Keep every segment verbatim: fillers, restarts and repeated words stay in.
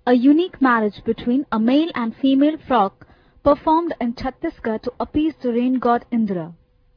a unique marriage between a male and female frog performed in Chhattisgarh to appease the rain god Indra.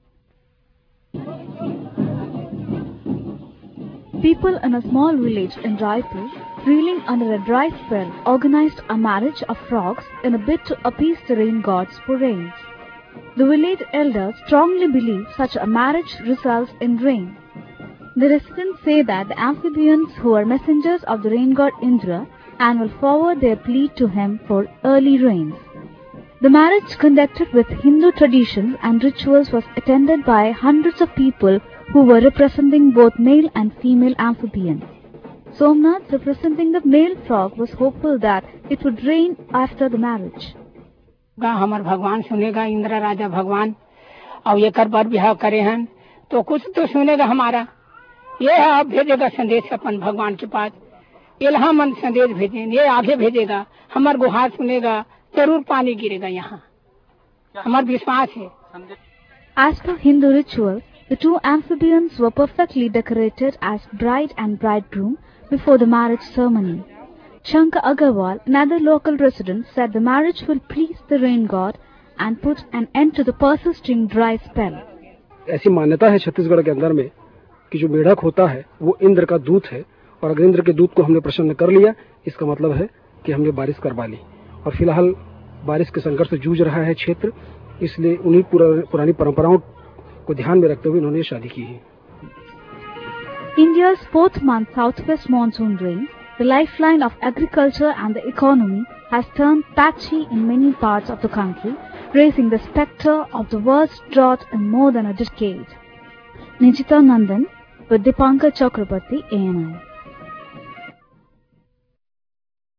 People in a small village in Raipur, reeling under a dry spell, organized a marriage of frogs in a bid to appease the rain gods for rains. The village elders strongly believe such a marriage results in rain. The residents say that the amphibians who are messengers of the rain god Indra and will forward their plea to him for early rains. The marriage, conducted with Hindu traditions and rituals, was attended by hundreds of people who were representing both male and female amphibians. Somnath, representing the male frog, was hopeful that it would rain after the marriage. हमार भगवान सुनेगा, इंद्र राजा भगवान, और ये कर बर बिहाव करे हैं तो कुछ तो सुनेगा हमारा। ये आप भेजेगा संदेश अपन भगवान के पास, इल्हाम मन संदेश भेजें, ये आगे भेजेगा, हमार गुहार सुनेगा, जरूर पानी गिरेगा यहाँ, हमार विश्वास है। As per Hindu ritual, the two amphibians were perfectly decorated as bride and bridegroom before the marriage ceremony. Shankar Agarwal, another local resident, said the marriage will please the rain god and put an end to the persisting dry spell. ऐसी मान्यता है छत्तीसगढ़ के अंदर में कि जो मेढक होता है वो इंद्र का दूत है, और अगर इंद्र के दूत को हमने प्रसन्न कर लिया, इसका मतलब है कि हमने बारिश करवा ली। और फिलहाल बारिश के संकट से जूझ रहा है क्षेत्र, इसलिए उन्हीं पुरानी परंपराओं को ध्यान में रखते हुए इन्होंने शादी की है। India's fourth month southwest monsoon rain, the lifeline of agriculture and the economy, has turned patchy in many parts of the country, raising the spectre of the worst drought in more than a decade. Nijita Nandan with Dipankar Chakrabarti, A N I.